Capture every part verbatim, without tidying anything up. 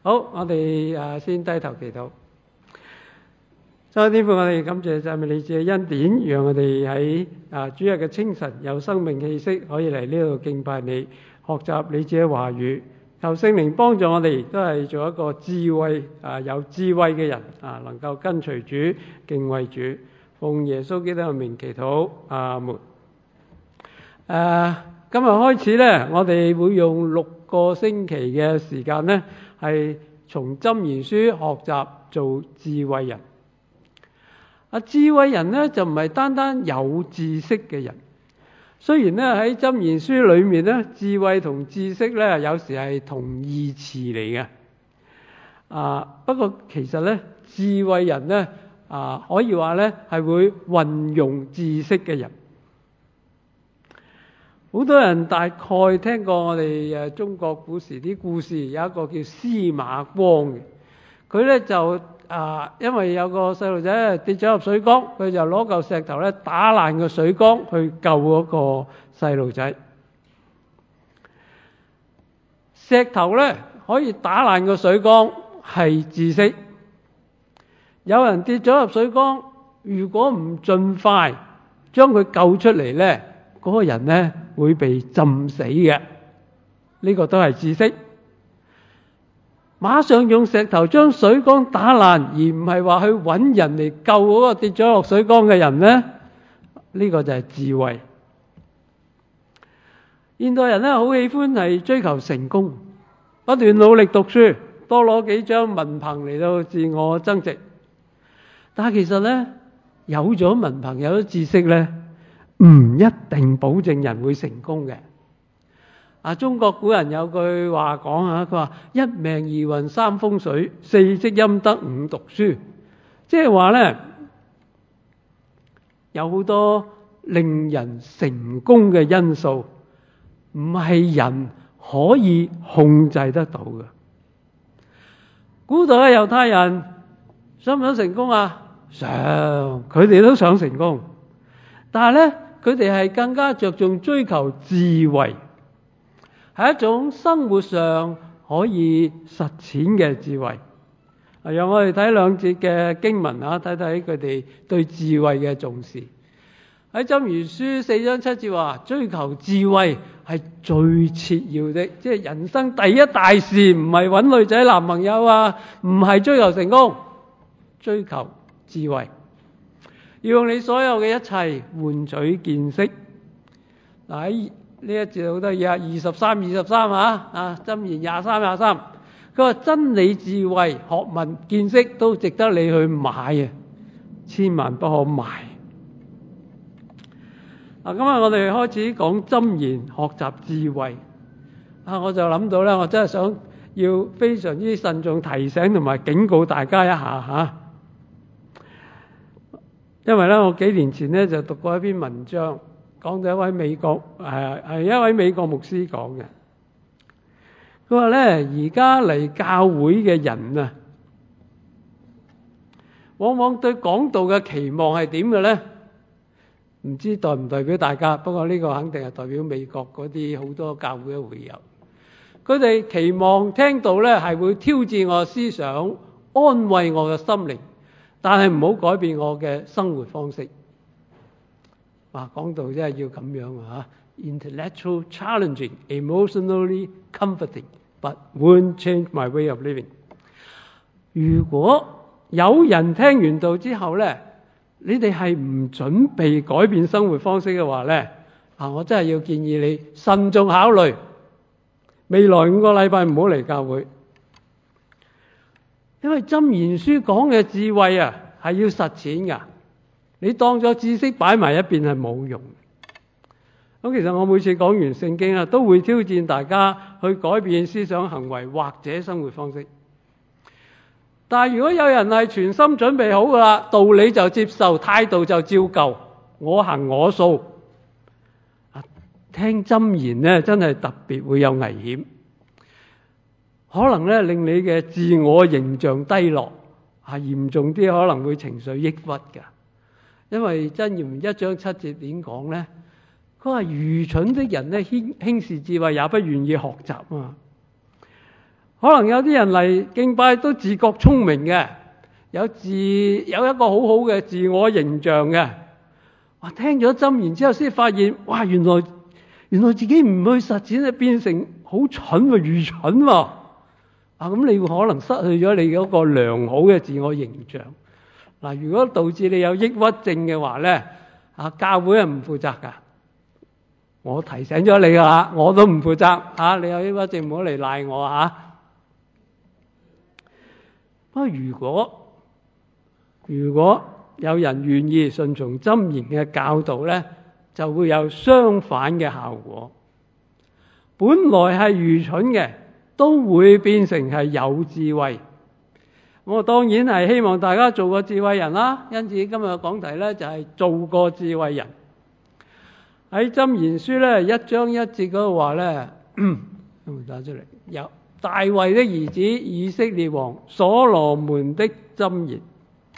好，我哋誒先低頭祈禱。所以天父，我哋感謝讚美你嘅恩典，讓我哋喺啊主日嘅清晨有生命氣息，可以嚟呢度敬拜你，學習你自己嘅話語。求聖靈幫助我哋，都係做一個智慧啊有智慧嘅人啊，能夠跟隨主、敬畏主。奉耶穌基督嘅名祈禱，阿門。誒，今日開始咧，我哋會用六個星期嘅時間咧，係從箴言書學習做智慧人。啊，智慧人咧就唔係單單有知識嘅人。雖然咧喺箴言書裏面咧，智慧同知識咧有時係同義詞嚟嘅。啊，不過其實咧，智慧人咧啊，可以話咧係會運用知識嘅人。好多人大概聽過我哋誒中國古時啲故事，有一個叫司馬光嘅，佢咧就啊，因為有個細路仔跌咗入水缸，佢就攞嚿石頭咧打爛個水缸去救嗰個細路仔。石頭咧可以打爛個水缸係知識，有人跌咗入水缸，如果唔盡快將佢救出嚟咧，嗰個人咧會被浸死嘅，呢個都係知識。馬上用石頭將水缸打爛，而唔係話去揾人嚟救嗰個跌咗落水缸嘅人咧，呢個就係智慧。現代人咧好喜歡係追求成功，不斷努力讀書，多攞幾張文憑嚟到自我增值。但係其實咧，有咗文憑有咗知識咧，唔一定保證人會成功嘅。啊，中國古人有句話講啊，佢話一命二運三風水，四積陰德五讀書。即係話咧，有好多令人成功嘅因素，唔係人可以控制得到嘅。古代嘅猶太人想唔想成功啊？想，佢哋都想成功，但係咧，佢哋係更加着重追求智慧，係一種生活上可以實踐嘅智慧。啊，讓我哋睇兩節嘅經文啊，睇睇佢哋對智慧嘅重視。喺箴言書四章七節話，追求智慧係最切要的，即係人生第一大事，唔係揾女仔男朋友啊，唔係追求成功，追求智慧。要用你所有嘅一切換取見識。嗱，喺呢一節好得意啊，二十三、二十三啊，啊箴言廿三、廿三，佢話真理、智慧、學問、見識都值得你去買啊，千萬不可賣。嗱，今日我哋開始講箴言，學習智慧。啊，我就諗到咧，我真係想要非常之慎重提醒同埋警告大家一下吓。因為咧，我幾年前咧就讀過一篇文章，講到一位美國係係一位美國牧師講嘅。佢話咧，而家嚟教會嘅人啊，往往對講道嘅期望係點嘅咧？唔知代唔代表大家？不過呢個肯定係代表美國嗰啲好多教會嘅會友。佢哋期望聽到咧係會挑戰我嘅思想，安慰我嘅心靈。但係唔好改變我嘅生活方式。哇，講到真係要咁樣啊 ！Intellectual challenging, emotionally comforting, but won't change my way of living。如果有人聽完道之後咧，你哋係唔準備改變生活方式嘅話咧，啊，我真係要建議你慎重考慮，未來五個禮拜唔好嚟教會。因為箴言書講嘅智慧啊，係要實踐噶。你當咗知識擺埋一邊係冇用。咁其實我每次講完聖經啊，都會挑戰大家去改變思想行為或者生活方式。但係如果有人係全心準備好噶啦，道理就接受，態度就照舊，我行我素。啊，聽箴言咧，真係特別會有危險。可能咧令你嘅自我形象低落，啊，嚴重啲可能會情緒抑鬱㗎。因為箴言一章七節點講咧？佢話愚蠢的人咧輕輕視智慧，也不願意學習啊。 可能有啲人嚟敬拜都自覺聰明嘅，有自有一個好好嘅自我形象嘅。哇！聽咗箴言之後先發現，哇！原來原來自己唔去實踐咧，變成好蠢喎，愚蠢喎。啊！咁你會可能失去咗你嗰個良好嘅自我形象。嗱，如果導致你有抑鬱症嘅話咧，啊，教會係唔負責㗎。我提醒咗你㗎啦，我都唔負責嚇。你有抑鬱症唔好嚟賴我嚇。不過如果如果有人願意順從箴言嘅教導咧，就會有相反嘅效果。本來係愚蠢嘅，都會變成係有智慧。我當然係希望大家做個智慧人啦。因此今日嘅講題咧就係做個智慧人。喺箴言書咧一章一節嗰度話咧，有冇打出嚟？有。大衛的兒子以色列王所羅門的箴言。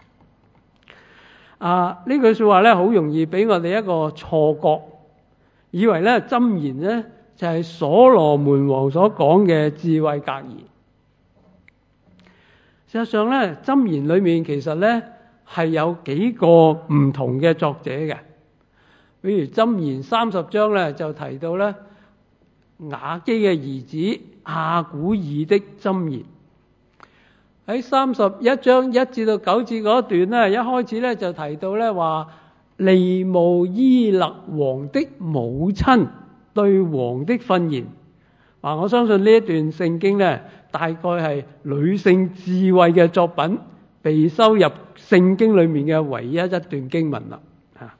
啊，呢句說話咧好容易俾我哋一個錯覺，以為咧箴言咧就係所羅門王所講嘅智慧格言。事實上咧，箴言裏面其實咧係有幾個唔同嘅作者嘅。比如箴言三十章咧就提到咧雅基嘅兒子亞古爾的箴言。喺三十一章一至到九節嗰段咧，一開始咧就提到咧話利慕伊勒王的母親對王的訓言。啊，我相信呢一段聖經咧大概係女性智慧嘅作品，被收入聖經裏面嘅唯一一段經文啦。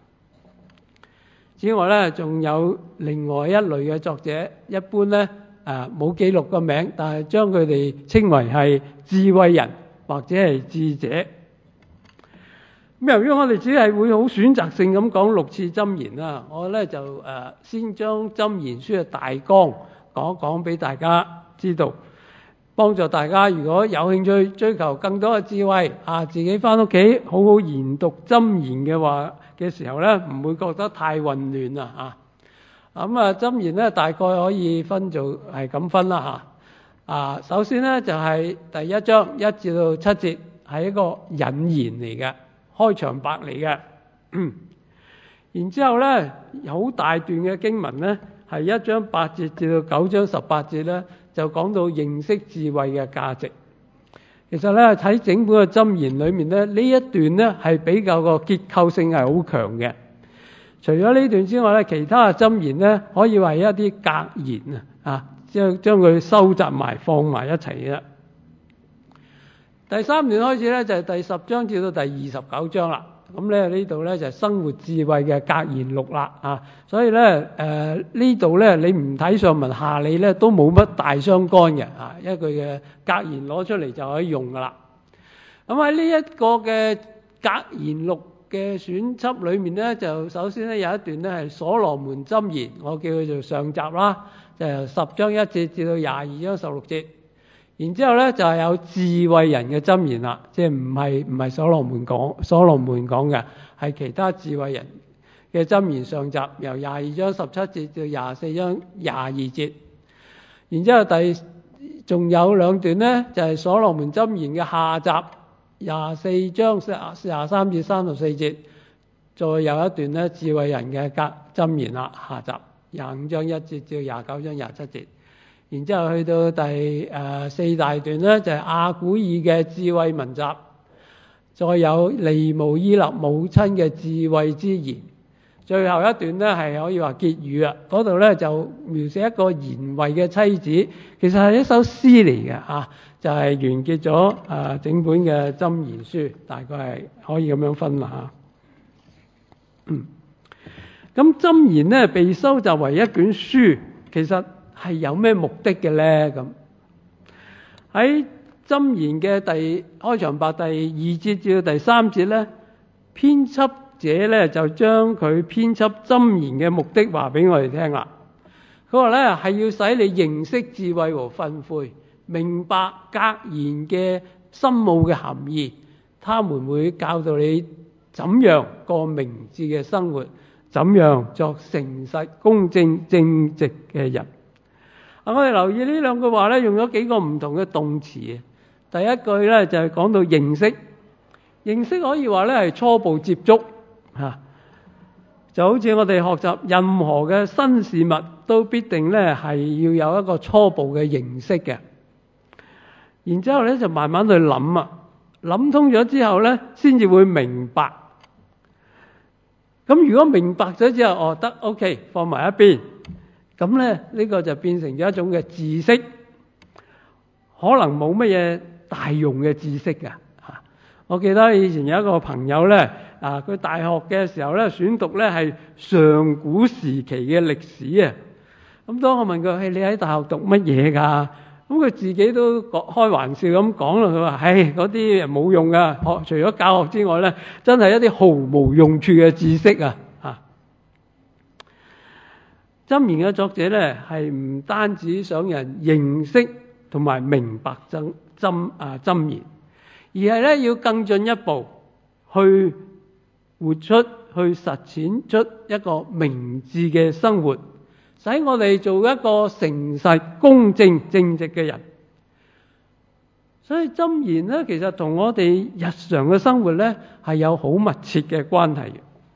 此外咧，仲有另外一類嘅作者，一般咧誒冇記錄個名，但係將佢哋稱為係智慧人或者係智者。咁由於我哋只係會好選擇性咁講六次箴言啦，我咧就誒先將箴言書嘅大綱講一講俾大家知道，幫助大家如果有興趣追求更多嘅智慧啊，自己返屋企好好研讀箴言嘅話嘅時候咧，唔會覺得太混亂啦嚇。咁啊，箴言咧大概可以分做係咁分啦嚇。啊，首先咧就係第一章一至到七節係一個引言嚟嘅，開場白嚟嘅。然之後咧，好大段嘅經文咧係一章八節至到九章十八節咧，就講到認識智慧嘅價值。其實咧喺整本嘅箴言裏面咧，呢一段咧係比較個結構性係好強嘅。除咗呢段之外咧，其他嘅箴言咧可以話係一啲格言啊，啊，將將佢收集埋放埋一齊嘅。第三段開始咧就係第十章至到第二十九章啦。咁咧呢度咧就係生活智慧嘅格言錄啦啊，所以咧誒呢度咧你唔睇上文下理咧都冇乜大相干嘅啊，一句嘅格言攞出嚟就可以用噶啦。咁喺呢一個嘅格言錄嘅選輯裏面咧，就首先咧有一段咧係所羅門箴言，我叫佢做上集啦，就由十章一節至到廿二章十六節。然之後咧就係有智慧人嘅箴言啦，即係唔係唔係所羅門講，所羅門講嘅係其他智慧人嘅箴言上集，由廿二章十七節至廿四章廿二節。然之後第仲有兩段咧就係所羅門箴言嘅下集，廿四章廿三至三十四節，再有一段咧智慧人嘅格箴言啦，下集廿五章一節至廿九章廿七節。然之後去到第誒、呃、四大段咧，就係、是、亞古爾嘅智慧文集，再有利慕伊勒母親嘅智慧之言，最後一段咧係可以話結語啊。嗰度咧就描寫一個賢惠嘅妻子，其實係一首詩嚟嘅嚇，就係、是、完結咗誒、呃、整本嘅箴言書，大概係可以咁樣分啦嚇。嗯，咁箴言咧被收集為一卷書，其實係有咩目的嘅咧？咁喺箴言嘅第開場白第二節至到第三節咧，編輯者咧就將佢編輯箴言嘅目的話俾我哋聽啦。佢話咧係要使你認識智慧和訓誨，明白格言嘅深奧嘅含義。他們會教導你怎樣過明智嘅生活，怎樣作誠實、公正、正直嘅人。 我哋留意呢兩句話咧，用咗幾個唔同嘅動詞。第一句咧就係講到認識，認識可以話咧係初步接觸嚇，就好似我哋學習任何嘅新事物，都必定咧係要有一個初步嘅認識嘅。然之後咧就慢慢去諗啊，諗通咗之後咧，先至會明白。咁如果明白咗之後，哦得 OK， 放埋一邊。咁咧，呢個就變成咗一種嘅知識，可能冇乜嘢大用嘅知識㗎嚇。我記得以前有一個朋友咧，啊，佢大學嘅時候咧選讀咧係上古時期嘅歷史啊。咁當我問佢：hey，你喺大學讀乜嘢㗎？咁佢自己都開玩笑咁講啦。佢話：唉，嗰啲冇用㗎，學除咗教學之外咧，真係一啲毫無用處嘅知識啊！箴言嘅作者咧，係唔單止想人認識同埋明白真箴啊箴言，而係咧要更進一步去活出、去實踐出一個明智嘅生活，使我哋做一個誠實、公正、正直嘅人。所以箴言咧，其實同我哋日常嘅生活咧係有好密切嘅關係嘅。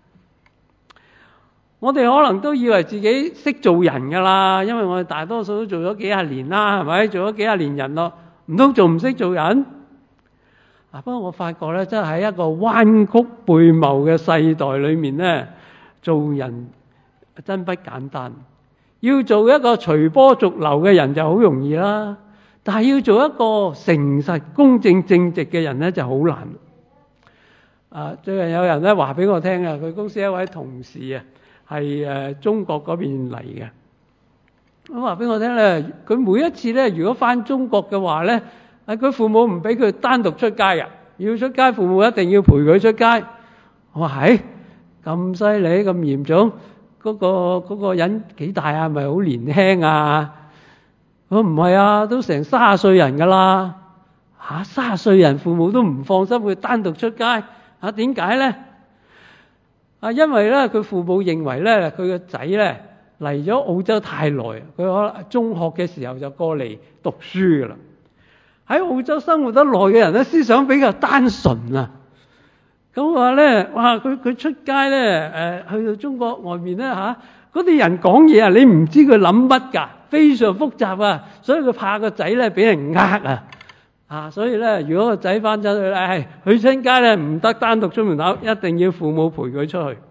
我哋可能都以為自己識做人噶啦，因為我哋大多數都做咗幾廿年啦，係咪？做咗幾廿年人咯，唔通仲唔識做人？啊！不過我發覺咧，真係喺一個彎曲悖謬嘅世代裏面咧，做人真不簡單。要做一個隨波逐流嘅人就好容易啦，但係要做一個誠實、公正、正直嘅人咧就好難。啊！最近有人咧話俾我聽啊，佢公司一位同事啊，係誒中國嗰邊嚟嘅。咁話俾我聽咧，佢每一次咧，如果返中國嘅話咧，啊佢父母唔俾佢單獨出街嘅，要出街父母一定要陪佢出街。我話係咁犀利咁嚴重，嗰個嗰個人幾大啊？咪好年輕啊？我唔係啊，都成三十歲人噶啦嚇，三十歲人父母都唔放心佢單獨出街嚇，點解咧？啊，因為咧，佢父母認為咧，佢個仔咧嚟咗澳洲太耐，佢可能中學嘅時候就過嚟讀書噶啦。喺澳洲生活得耐嘅人咧，思想比較單純啊。咁話咧，哇！佢佢出街咧，誒去到中國外面咧嚇，嗰啲人講嘢啊，你唔知佢諗乜㗎，非常複雜啊。所以佢怕個仔咧俾人呃啊。啊，所以咧，如果個仔翻咗去咧，係去親街咧唔得單獨出門口，一定要父母陪佢出去。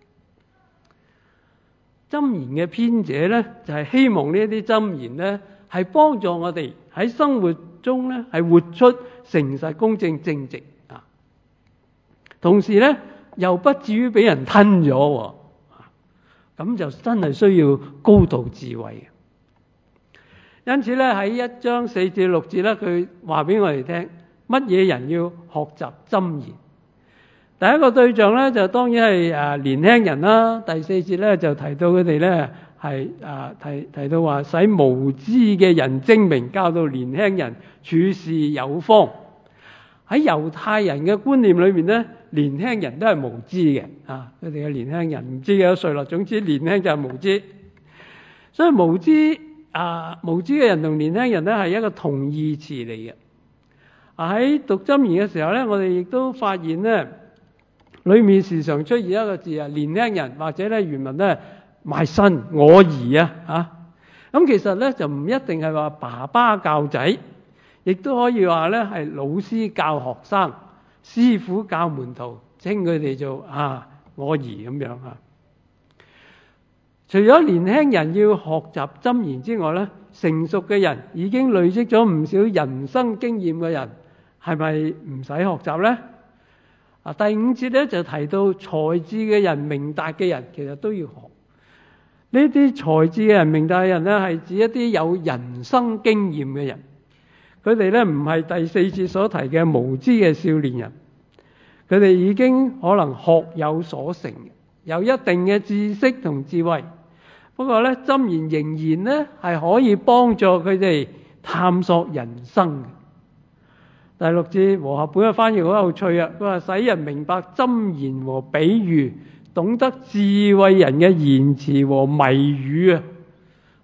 箴言嘅編者咧，就係希望呢一啲箴言咧，係幫助我哋喺生活中咧係活出誠實、公正、正直啊。同時咧，又不至於俾人吞咗，咁就真係需要高度智慧。因此咧，喺一章四至六節咧，佢話俾我哋聽乜嘢人要學習箴言。第一個對象咧就當然係誒年輕人啦。第四節咧就提到佢哋咧係誒提提到話使無知嘅人精明，教導年輕人處事有方。喺猶太人嘅觀念裏面咧，年輕人都係無知嘅啊！佢哋嘅年輕人唔知幾多歲啦，總之年輕就係無知。所以無知。啊！無知嘅人同年輕人咧係一個同義詞嚟嘅。啊喺讀箴言嘅時候咧，我哋亦都發現咧，裏面時常出現一個字啊，年輕人或者咧原文咧 my son 我兒啊嚇。咁其實咧就唔一定係話爸爸教仔，亦都可以話咧係老師教學生，師傅教門徒，稱佢哋做啊我兒咁樣嚇。除咗年輕人要學習箴言之外咧，成熟嘅人已經累積咗唔少人生經驗嘅人，係咪唔使學習咧？啊，第五節咧就提到才智嘅人、明達嘅人，其實都要學。呢啲才智嘅人、明達嘅人咧，係指一啲有人生經驗嘅人。佢哋咧唔係第四節所提嘅無知嘅少年人，佢哋已經可能學有所成，有一定嘅知識同智慧。不過咧，箴言仍然咧係可以幫助佢哋探索人生嘅。第六節和合本嘅翻譯好有趣啊！佢話使人明白箴言和比喻，懂得智慧人嘅言辭和謎語啊！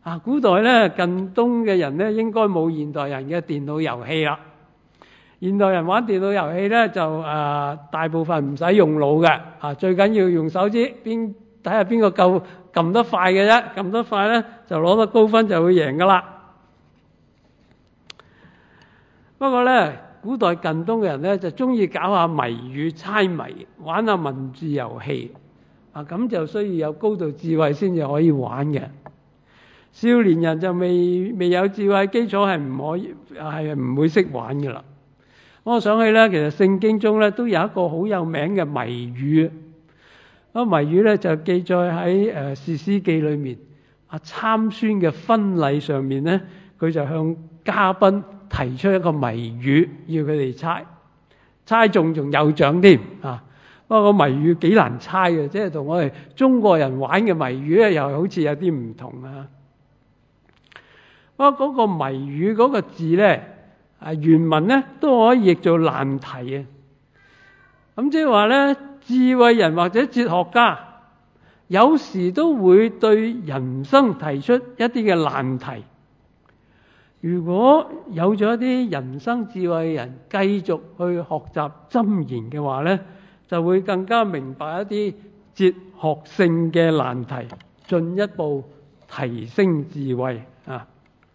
啊，古代咧近東嘅人咧應該冇現代人嘅電腦遊戲啦。現代人玩電腦遊戲咧就誒、呃、大部分唔使用腦嘅，啊最緊要用手指邊睇下邊個夠撳得快嘅啫，撳得快咧就攞得高分就會贏噶啦。不過咧，古代近東嘅人咧就中意搞下謎語、猜謎，玩下文字遊戲，啊咁就需要有高度智慧先至可以玩嘅。少年人就未未有智慧基礎係唔可以係唔會識玩噶啦。我想起咧，其實聖經中咧都有一個好有名嘅謎語。嗰個謎語咧就記載喺誒士師記裏面。阿參孫嘅婚禮上面咧，佢就向嘉賓提出一個謎語，要佢哋猜，猜中仲有獎添啊！不過個謎語幾難猜嘅，即係同我哋中國人玩嘅謎語咧，又好似有啲唔同啊。不過嗰個謎語嗰個字咧。啊，原文咧都可以譯做難題啊！咁即係話咧，智慧人或者哲學家有時都會對人生提出一啲嘅難題。如果有咗一啲人生智慧嘅人繼續去學習箴言嘅話咧，就會更加明白一啲哲學性嘅難題，進一步提升智慧啊！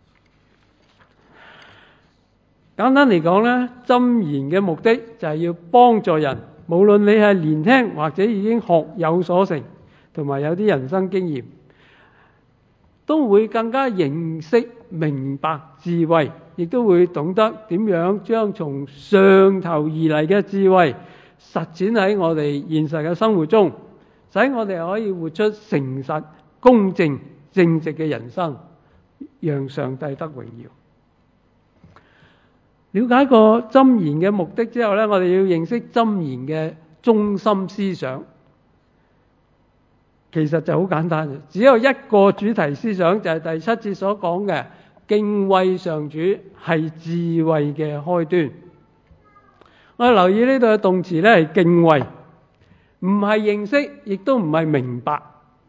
簡單嚟講咧，箴言嘅目的就係要幫助人，無論你係年輕或者已經學有所成，同埋有啲人生經驗，都會更加認識明白智慧，亦都會懂得點樣將從上頭而嚟嘅智慧實踐喺我哋現實嘅生活中，使我哋可以活出誠實、公正、正直嘅人生，讓上帝得榮耀。了解個箴言嘅目的之後咧，我哋要認識箴言嘅中心思想。其實就好簡單，只有一個主題思想，就係第七節所講嘅敬畏上主係智慧嘅開端。我哋留意呢度嘅動詞咧係敬畏，唔係認識，亦都唔係明白。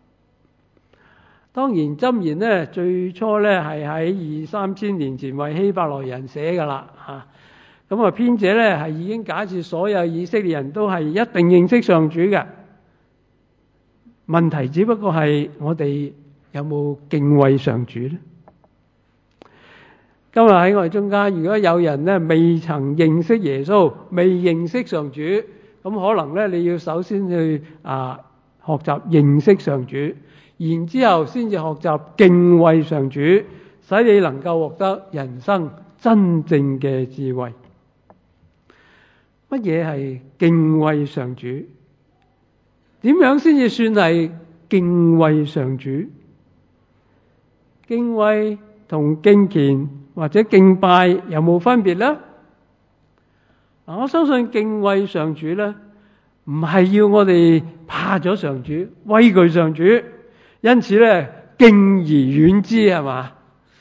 當然箴言咧最初咧係喺二三千年前為希伯來人寫噶啦嚇，咁啊編者咧係已經假設所有以色列人都係一定認識上主嘅。問題只不過係我哋有冇敬畏上主呢？今日喺我哋中間，如果有人咧未曾認識耶穌，未認識上主，咁可能咧你要首先去啊學習認識上主。然之後先至學習敬畏上主，使你能夠獲得人生真正嘅智慧。乜嘢係敬畏上主？點樣先至算係敬畏上主？敬畏同敬虔或者敬拜有冇分別呢？我相信敬畏上主呢，唔係要我哋怕咗上主、畏懼上主。因此咧，敬而遠之係嘛？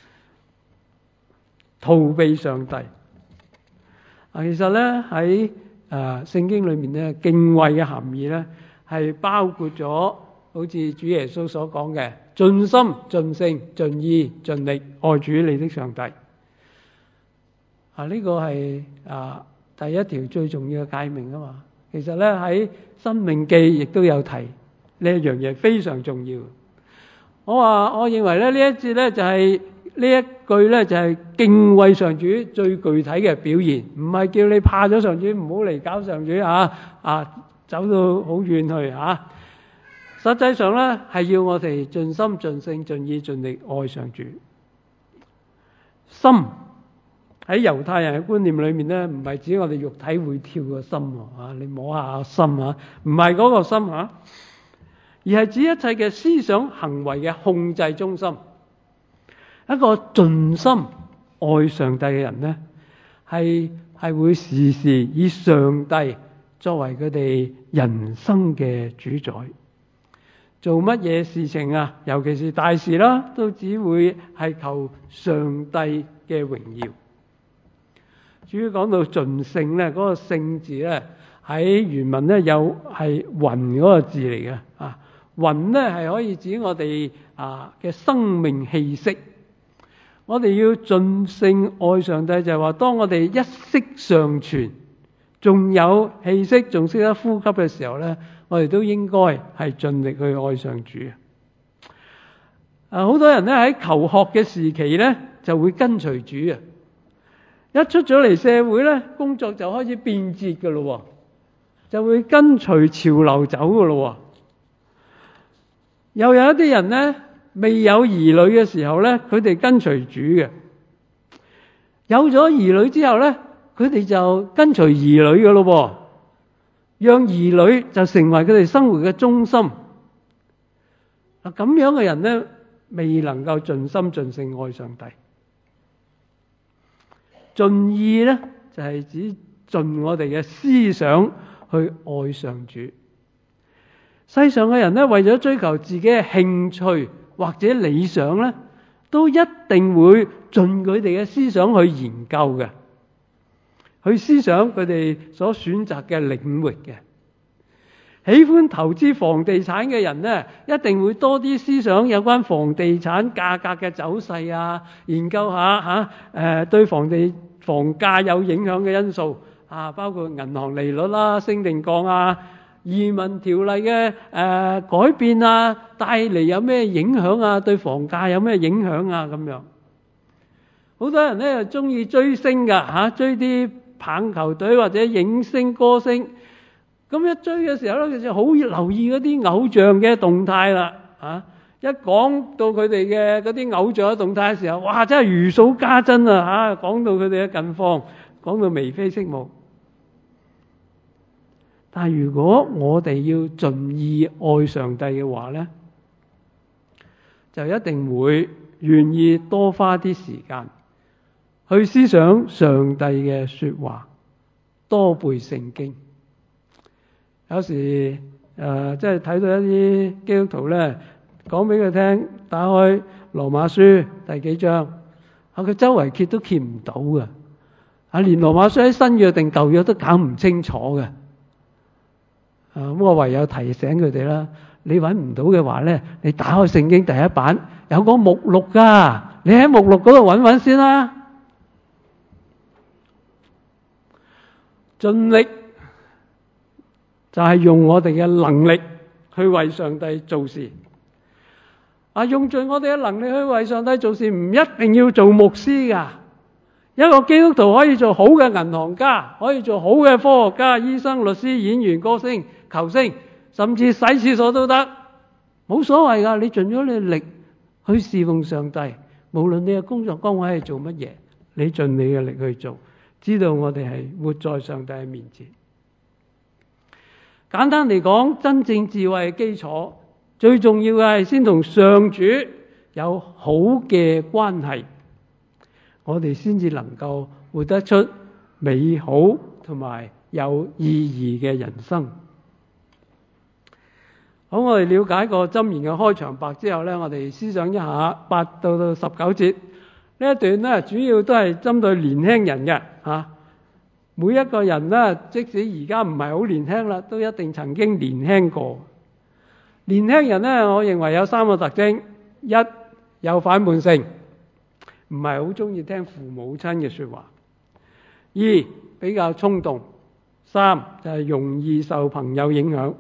逃避上帝。啊，其實咧喺誒聖經裏面咧，敬畏嘅含義咧係包括咗，好似主耶穌所講嘅，盡心、盡性、盡意、盡力愛主你的上帝。啊，呢個係啊第一條最重要嘅誡命啊嘛。其實咧喺申命記亦都有提呢一樣嘢，非常重要。我話，我認為咧呢一節咧就係呢一句咧就係敬畏上主最具體嘅表現，唔係叫你怕咗上主唔好嚟搞上主啊啊，走到好遠去啊。實際上咧係要我哋盡心盡性盡意盡力愛上主。心喺猶太人嘅觀念裏面咧，唔係指我哋肉體會跳嘅心啊，你摸下心啊，唔係嗰個心啊。而係指一切嘅思想行為嘅控制中心。一個盡心愛上帝嘅人呢，係係會時時以上帝作為佢哋人生嘅主宰。做乜嘢事情啊，尤其是大事啦，都只會係求上帝嘅榮耀。至於講到盡性咧，嗰、那個性字咧喺原文咧有係魂嗰個字嚟嘅啊。 魂咧係可以指我哋啊嘅生命氣息。我哋要盡性愛上帝，就係話當我哋一息尚存，仲有氣息，仲識得呼吸嘅時候咧，我哋都應該係盡力去愛上主。啊，好多人咧喺求學嘅時期咧就會跟隨主啊，一出咗嚟社會咧，工作就開始變節噶咯，就會跟隨潮流走噶咯。又有一啲人咧，未有兒女嘅時候咧，佢哋跟隨主嘅；有咗兒女之後咧，佢哋就跟隨兒女噶咯，讓兒女就成為佢哋生活嘅中心。嗱，咁樣嘅人咧，未能夠盡心盡性愛上帝。盡意咧，就係指盡我哋嘅思想去愛上主。世上嘅人咧，為咗追求自己嘅興趣或者理想咧，都一定會盡佢哋嘅思想去研究嘅，去思想佢哋所選擇嘅領域嘅。喜歡投資房地產嘅人咧，一定會多啲思想有關房地產價格嘅走勢啊，研究下吓誒、啊、對房地房價有影響嘅因素啊，包括銀行利率啦、升定降啊。移民條例嘅誒、呃、改變啊，帶嚟有咩影響啊？對房價有咩影響啊？咁樣，好多人咧又中意追星噶吓，追啲棒球隊或者影星歌星。咁一追嘅時候咧，其實好留意嗰啲偶像嘅動態啦吓。一講到佢哋嘅嗰啲偶像嘅動態嘅時候，哇！真係如數家珍啊吓，講到佢哋嘅近況，講到眉飛色舞。但係如果我哋要盡意愛上帝嘅話咧，就一定會願意多花啲時間去思想上帝嘅說話，多背聖經。有時誒，即係睇到一啲基督徒咧，講俾佢聽，打開羅馬書第幾章，啊，佢周圍揭都揭唔到嘅，啊，連羅馬書喺新約定舊約都搞唔清楚嘅。啊！咁我唯有提醒佢哋啦，你揾唔到嘅話咧，你打開聖經第一版有個目錄噶，你喺目錄嗰度揾揾先啦。盡力就係用我哋嘅能力去為上帝做事。啊，用盡我哋嘅能力去為上帝做事，唔一定要做牧師噶。一個基督徒可以做好嘅銀行家，可以做好嘅科學家、醫生、律師、演員、歌星、球星，甚至洗廁所都得，冇所謂噶。你盡咗你嘅力去侍奉上帝，無論你嘅工作崗位係做乜嘢，你盡你嘅力去做，知道我哋係活在上帝嘅面前。簡單嚟講，真正智慧嘅基礎，最重要嘅係先同上主有好嘅關係，我哋先至能夠活得出美好同埋有意義嘅人生。好，我哋了解個箴言嘅開場白之後呢，我哋思想一下八到到十九節呢一段呢，主要都係針對年輕人嘅吓。每一個人呢，即使而家唔係好年輕啦，都一定曾經年輕過。年輕人呢，我認為有三個特徵：一，有反叛性，唔係好中意聽父母親嘅說話；二，比較衝動；三，就係容易受朋友影響。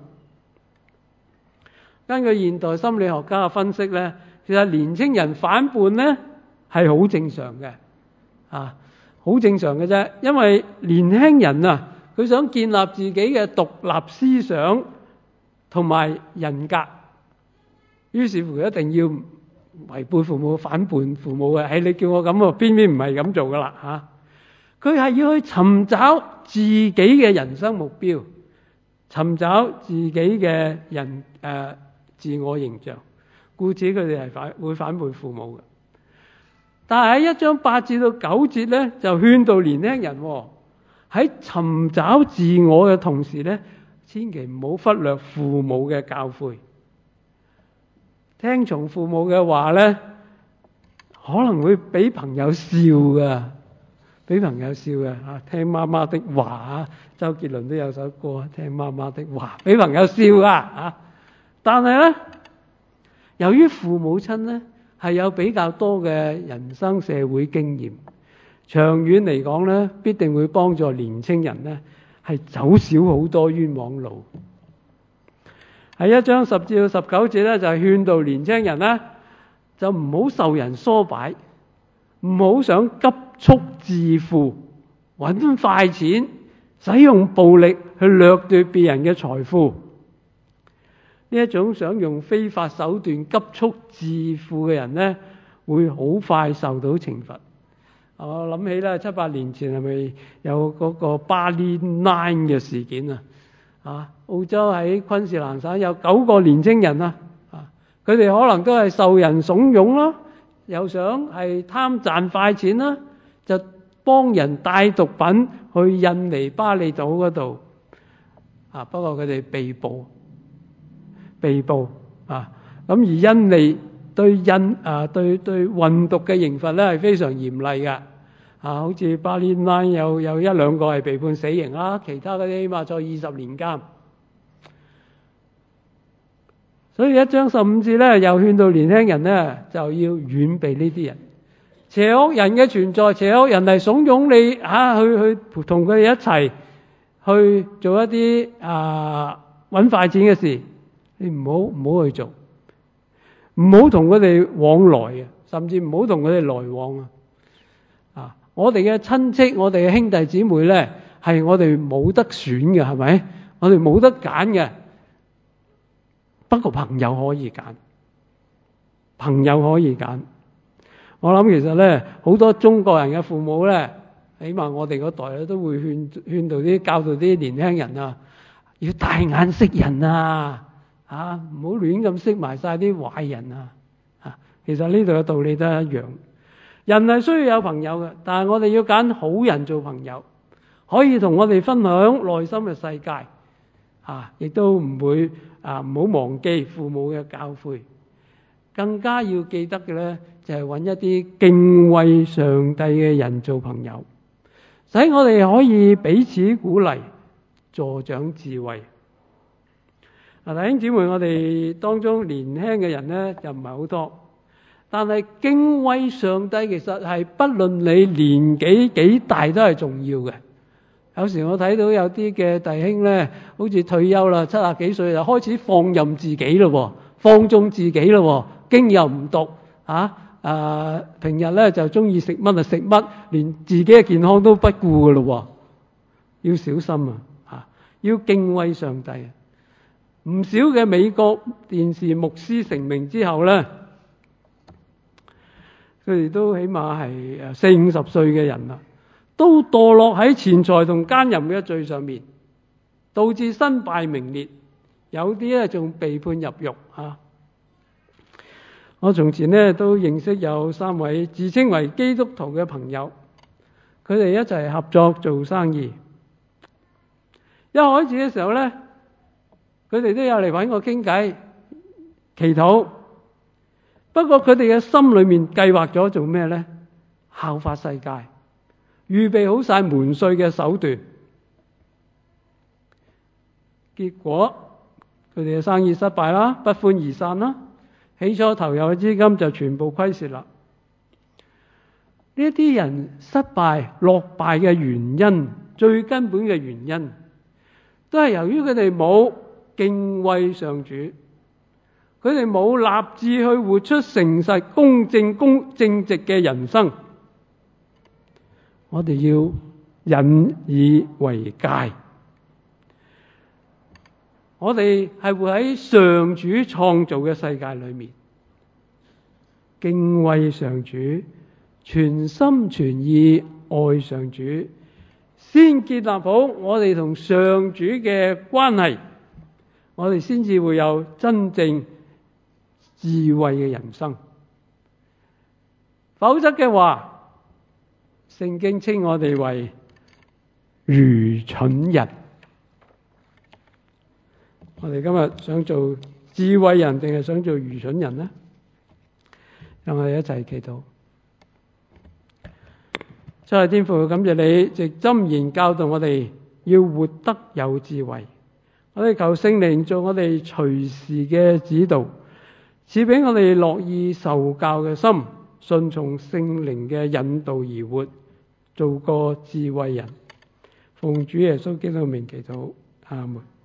根據現代心理學家嘅分析咧，其實年青人反叛咧係好正常嘅，啊，好正常嘅啫。因為年輕人啊，佢想建立自己嘅獨立思想同埋人格，於是乎一定要違背父母、反叛父母嘅。係你叫我咁啊，偏偏唔係咁做噶啦嚇。佢係要去尋找自己嘅人生目標，尋找自己嘅人誒。呃自我形象，故此佢哋係反會反叛父母嘅。但係喺一章八至到九節咧，就勸導年輕人喺尋找自我嘅同時咧，千祈唔好忽略父母嘅教誨。聽從父母嘅話咧，可能會俾朋友笑噶，俾朋友笑嘅嚇。聽媽媽的話，周杰倫都有首歌聽媽媽的話，俾朋友笑啊嚇。 但係咧，由於父母親咧係有比較多嘅人生社會經驗，長遠嚟講咧，必定會幫助年青人咧係走少好多冤枉路。喺一章十至到十九節咧，就係勸導年青人咧，就唔好受人唆擺，唔好想急速致富，揾快錢，使用暴力去掠奪別人嘅財富。呢一種想用非法手段急速致富嘅人咧，會好快受到懲罰。我諗起咧，七八年前係咪有嗰個巴厘南嘅事件啊？啊，澳洲喺昆士蘭省有九個年青人啊，啊，佢哋可能都係受人慫恿啦，又想係貪賺快錢啦，就幫人帶毒品去印尼巴厘島嗰度。啊，不過佢哋被捕，被捕啊，咁而印尼對印啊對對運毒嘅刑罰咧係非常嚴厲嘅。啊，好似巴厘南有有一兩個係被判死刑啦，其他嗰啲起碼坐二十年監。所以一章十五節咧，又勸導年輕人咧就要遠避呢啲人，邪惡人嘅存在，邪惡人嚟慫恿你嚇、啊、去去同佢哋一齊去做一啲啊揾快錢嘅事，你唔好唔好去做，唔好同佢哋往來嘅，甚至唔好同佢哋來往啊！我哋嘅親戚，我哋嘅兄弟姊妹咧，係我哋冇得選嘅，係咪？我哋冇得揀嘅。不過朋友可以揀，朋友可以揀。我諗其實咧，好多中國人嘅父母咧，起碼我哋嗰代咧，都會勸勸導啲教導啲年輕人啊，要大眼識人啊，啊，唔好亂咁識埋晒啲壞人啊。啊，其實呢度嘅道理都係一樣。人係需要有朋友嘅，但係我哋要揀好人做朋友，可以同我哋分享內心嘅世界，啊，亦都唔會啊唔好忘記父母嘅教誨，更加要記得嘅咧就係揾一啲敬畏上帝嘅人做朋友，使我哋可以彼此鼓勵，助長智慧。嗱，弟兄姊妹，我哋當中年輕嘅人咧就唔係好多。但係敬畏上帝其實係不論你年紀幾大都係重要嘅。有時我睇到有啲嘅弟兄咧，好似退休啦，七十幾歲就開始放任自己咯，放縱自己咯，經又唔讀啊，啊平日咧就中意食乜就食乜，連自己嘅健康都不顧噶咯，要小心啊！啊，要敬畏上帝。唔少嘅美國電視牧師成名之後咧，佢哋都起碼係誒四五十歲嘅人啦，都墮落喺錢財同奸淫嘅罪上面，導致身敗名裂。有啲咧仲被判入獄啊！我從前咧都認識有三位自稱為基督徒嘅朋友，佢哋一齊合作做生意。一開始嘅時候咧，佢哋都有嚟揾我傾偈、祈禱。不過佢哋嘅心裏面計劃咗做咩咧？效法世界，預備好晒瞞稅嘅手段。結果佢哋嘅生意失敗啦，不歡而散啦。起初投入嘅資金就全部虧蝕啦。呢啲人失敗落敗嘅原因，最根本嘅原因，都係由於佢哋冇敬畏上主。佢哋冇立志去活出誠實、公正、公正直嘅人生。我哋要引以為戒。我哋係活喺上主創造嘅世界裏面，敬畏上主，全心全意愛上主，先建立好我哋同上主嘅關係，我哋先至會有真正智慧嘅人生。否則嘅話，聖經稱我哋為愚蠢人。我哋今日想做智慧人定係想做愚蠢人呢？讓我哋一齊祈禱。親愛的天父，感謝你藉箴言教導我哋要活得有智慧。 我哋求聖靈做我哋隨時嘅指導，賜俾我哋樂意受教嘅心，順從聖靈嘅引導而活，做個智慧人。奉主耶穌基督嘅名祈禱，阿門。